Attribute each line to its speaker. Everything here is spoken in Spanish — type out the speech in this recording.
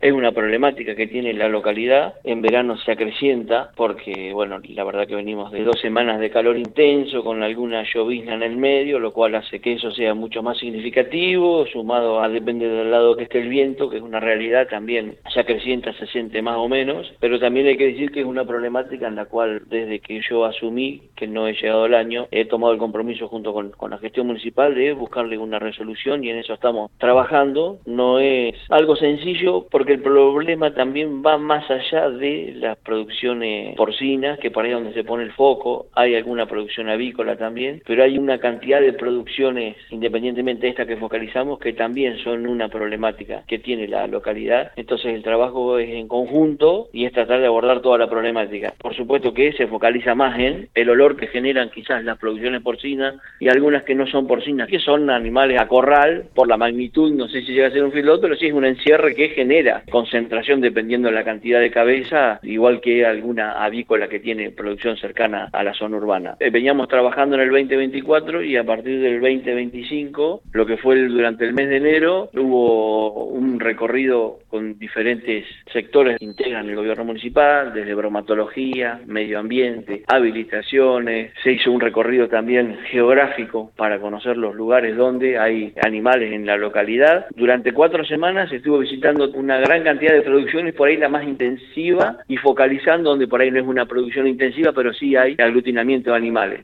Speaker 1: Es una problemática que tiene la localidad, en verano se acrecienta porque, bueno, la verdad que venimos de 2 semanas de calor intenso con alguna llovizna en el medio, lo cual hace que eso sea mucho más significativo, sumado a depende del lado que esté el viento, que es una realidad también, se acrecienta, se siente más o menos, pero también hay que decir que es una problemática en la cual desde que yo asumí, que no he llegado al año, he tomado el compromiso junto con la gestión municipal de buscarle una resolución y en eso estamos trabajando. No es algo sencillo porque el problema también va más allá de las producciones porcinas, que por ahí es donde se pone el foco, hay alguna producción avícola también, pero hay una cantidad de producciones, independientemente de esta que focalizamos, que también son una problemática que tiene la localidad. Entonces el trabajo es en conjunto y es tratar de abordar toda la problemática. Por supuesto que se focaliza más en el olor que generan quizás las producciones porcinas y algunas que no son porcinas, que son animales a corral, por la magnitud, no sé si llega a ser un feedlot, pero sí es un encierre que genera concentración dependiendo de la cantidad de cabeza, igual que alguna avícola que tiene producción cercana a la zona urbana. Veníamos trabajando en el 2024 y a partir del 2025, lo que fue durante el mes de enero, hubo un recorrido con diferentes sectores que integran el gobierno municipal, desde bromatología, medio ambiente, habilitaciones. Se hizo un recorrido también geográfico para conocer los lugares donde hay animales en la localidad. Durante 4 semanas estuvo visitando una gran cantidad de producciones, por ahí la más intensiva, y focalizando donde por ahí no es una producción intensiva, pero sí hay aglutinamiento de animales.